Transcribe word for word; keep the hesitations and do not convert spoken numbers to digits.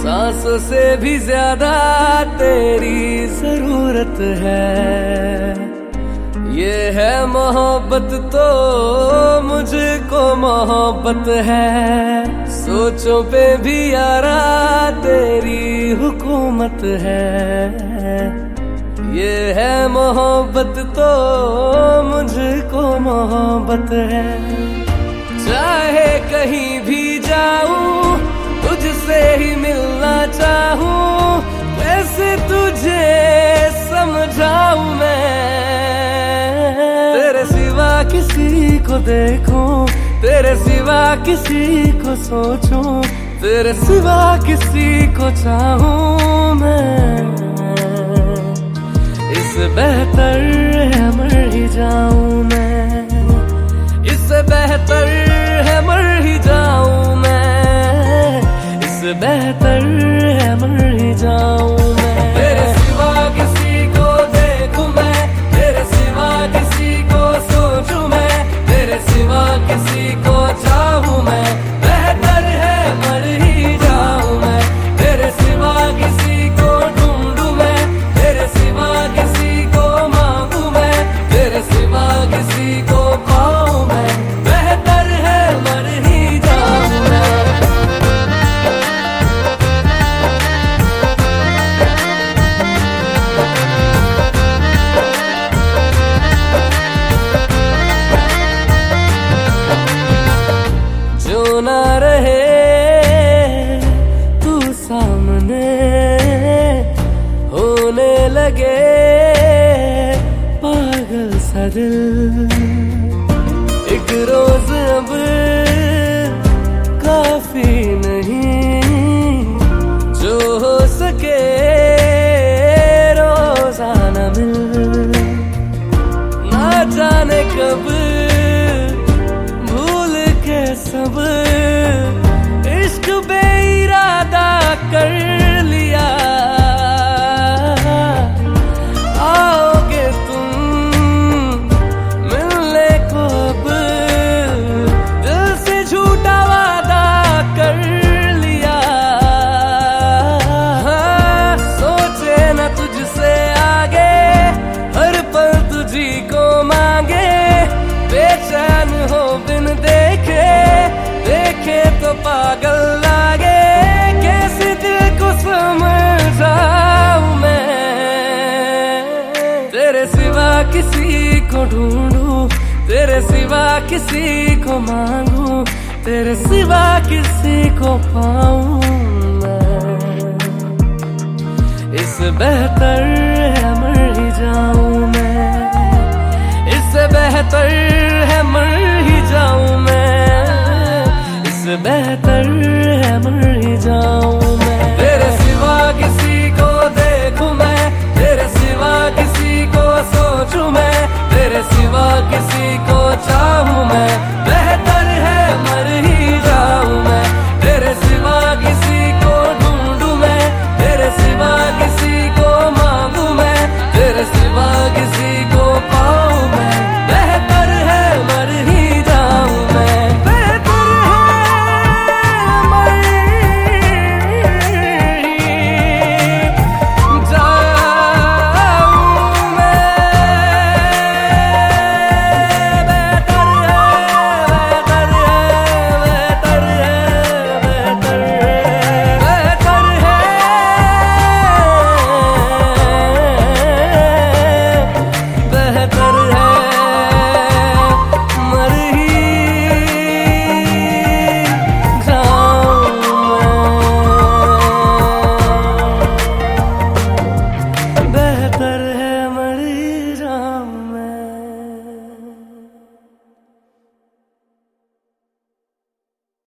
सांसों से भी ज्यादा तेरी जरूरत है। ये है मोहब्बत तो मुझको मोहब्बत है। सोचों पे भी यारा तेरी हुकूमत है। ये है मोहब्बत तो मुझको मोहब्बत है। चाहे कहीं भी जाऊं तुझसे ही मिलना चाहूं, कैसे तुझे समझाऊं मैं। तेरे सिवा किसी को देखूं, तेरे सिवा किसी को सोचूं, तेरे सिवा किसी को चाहूं मैं। इससे बेहतर है मर ही जाऊं मैं, इससे बेहतर है मर ही जाऊं मैं, इससे बेहतर है मर ही जाऊं मैं। तेरे सिवा किसी को देखूं मैं, तेरे सिवा किसी को सोचूं मैं, तेरे सिवा किसी को चाहूं मैं, बेहतर है मर ही जाऊं मैं। तेरे सिवा किसी को ढूंढूं मैं, तेरे सिवा किसी को मांगूं मैं, तेरे सिवा किसी को पाऊं मैं, बेहतर है मर ही जाऊं मैं। जो ना रहे तू सामने, होने लगे पागल सा दिल। एक रोज अब काफी नहीं, जो हो सके रोजाना मिल। ना जाने कब भूल के सब इश्क बेइरादा कर लिया। आओगे तुम मिलने को अब, दिल से झूठा वादा कर लिया। हाँ, सोचे न तुझसे आगे, हर पल तुझी को मांगे। बेचैन हो बिन देखे, देखे तो पागल लागे। कैसे दिल को समझाऊं मैं, तेरे सिवा किसी को ढूंढूं, तेरे सिवा किसी को मांगूं, तेरे सिवा किसी को पाऊं मैं। इससे बेहतर